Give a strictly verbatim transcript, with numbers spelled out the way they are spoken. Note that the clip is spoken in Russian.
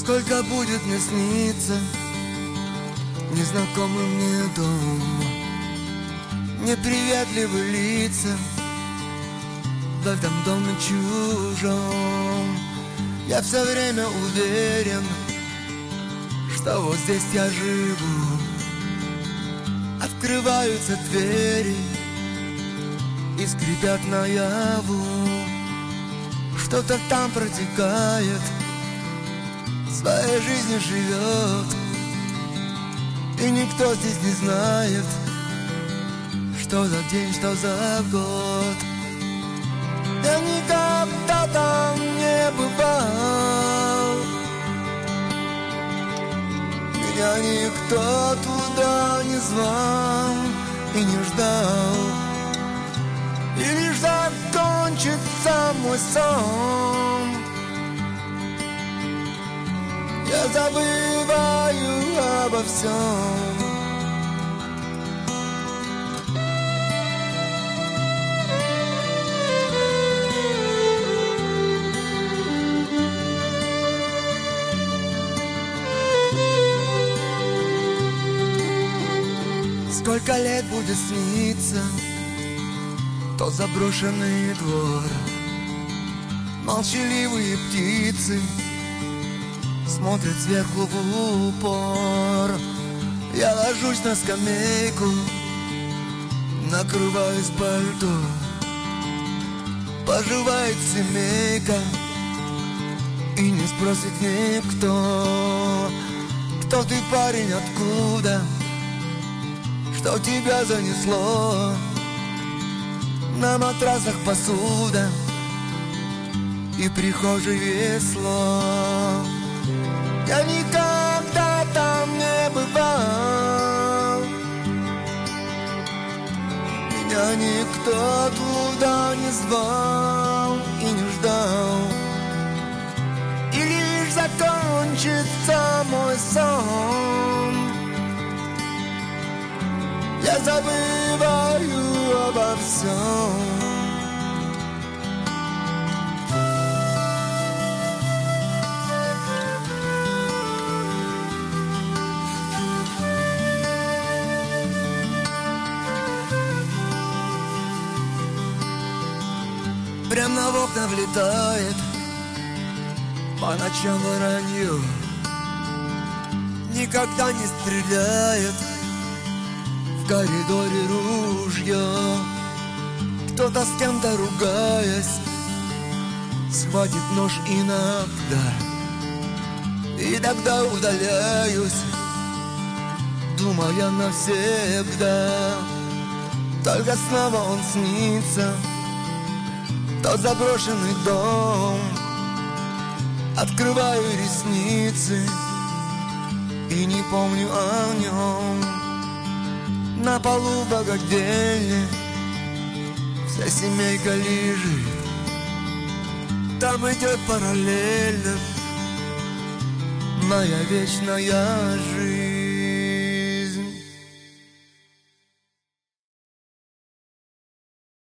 Сколько будет мне сниться незнакомый мне дом, неприветливые лица в этом доме чужом. Я все время уверен, что вот здесь я живу. Открываются двери и скрипят наяву. Что-то там протекает, своей жизнью живет, и никто здесь не знает, что за день, что за год. Я никогда там не бывал, меня никто туда не звал и не ждал. И лишь закончится мой сон, я забываю обо всем. Сколько лет будет сниться тот заброшенный двор, молчаливые птицы смотрят сверху в упор. Я ложусь на скамейку, накрываюсь пальто, поживает семейка, и не спросит никто, кто ты, парень, откуда, что тебя занесло. На матрасах посуда и в прихожей весло. Я никогда там не бывал, меня никто туда не звал и не ждал. И лишь закончится мой сон, я забываю обо всем. Прям на окна влетает по ночам воронье, никогда не стреляет в коридоре ружье. Кто-то с кем-то ругаясь схватит нож иногда, и тогда удаляюсь, думая навсегда. Только снова он снится, тот заброшенный дом. Открываю ресницы и не помню о нем. На полу богадельни вся семейка лежит, там идет параллельно моя вечная жизнь.